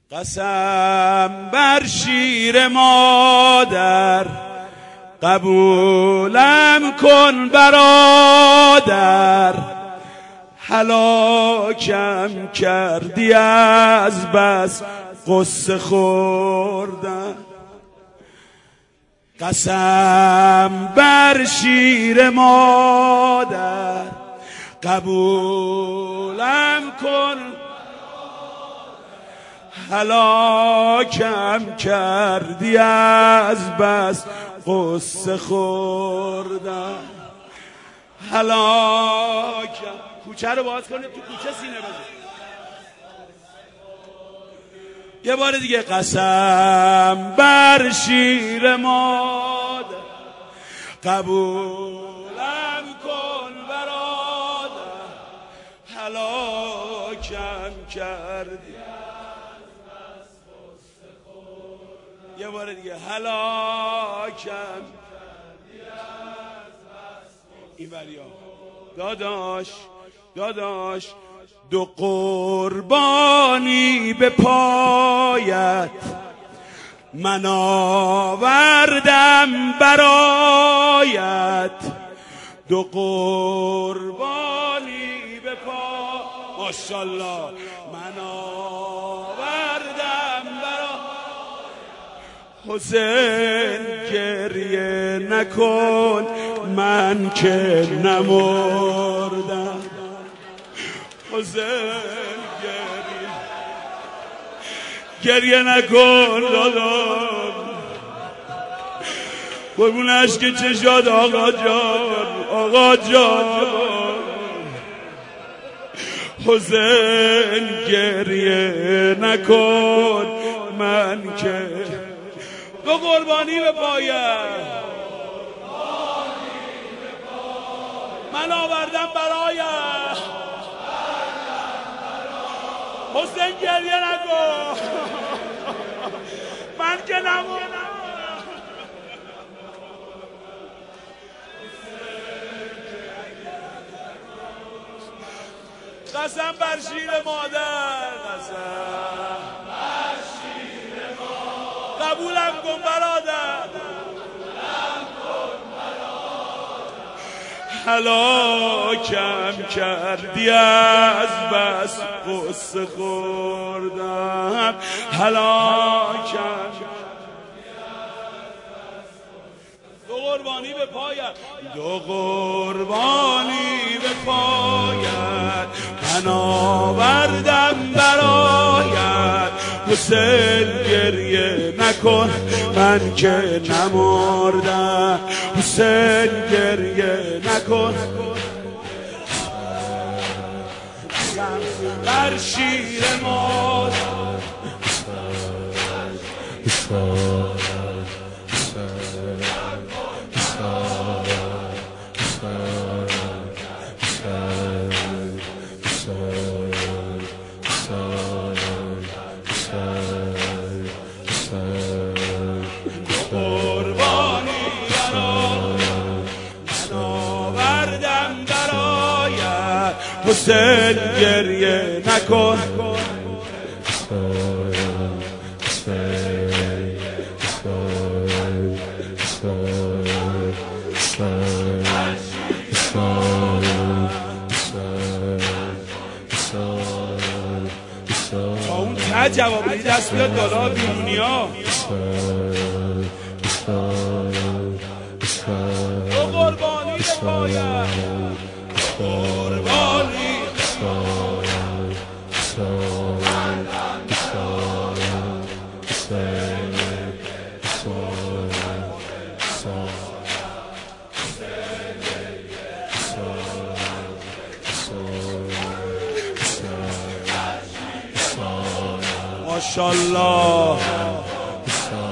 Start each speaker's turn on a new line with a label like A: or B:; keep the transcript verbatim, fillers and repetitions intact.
A: قسم بر شیر مادر قبولم کن برادر، هلاکم کردی از بس قصه خوردن. قسم بر شیر مادر قبولم کن، هلاکم کردی از بس قصه خوردن. هلاکم. کوچه رو باز کنید، تو کوچه سینه بزن. یه بار دیگه. قسم بر شیر مادر قبولم کن برادر، هلاکم کردی. یه بار دیگه. هلاکم این بریا. داداش داداش دو قربانی به پایت من آوردم برایت، دو قربانی به پا ماشاءالله من آوردم برایت. حسین گریه نکن من که نمردم، حسین گریه گریه نکن دادم، قربون عشق چشاد آقا جان آقا جان. حسین گریه نکن من که دو قربانی به پایت من آوردم برایت. حسین گریه نکن من که نمونم. قسم بر شیر مادر، قسم بر شیر مادر قبولم کن برادر، هلاکم کردی از بس قصه خوردم، هلاکم. دو قربانی به پایت، دو قربانی به پایت من آوردم برایت. حسین گریه نکن من که نمردم، حسین گریه نکن بر شیر مادر. حسین گریه نکن تا اون ته جواب بدی دست بیاد بالا بیرونی ها. دو قربانی به پایت، قربانی ماشاءالله.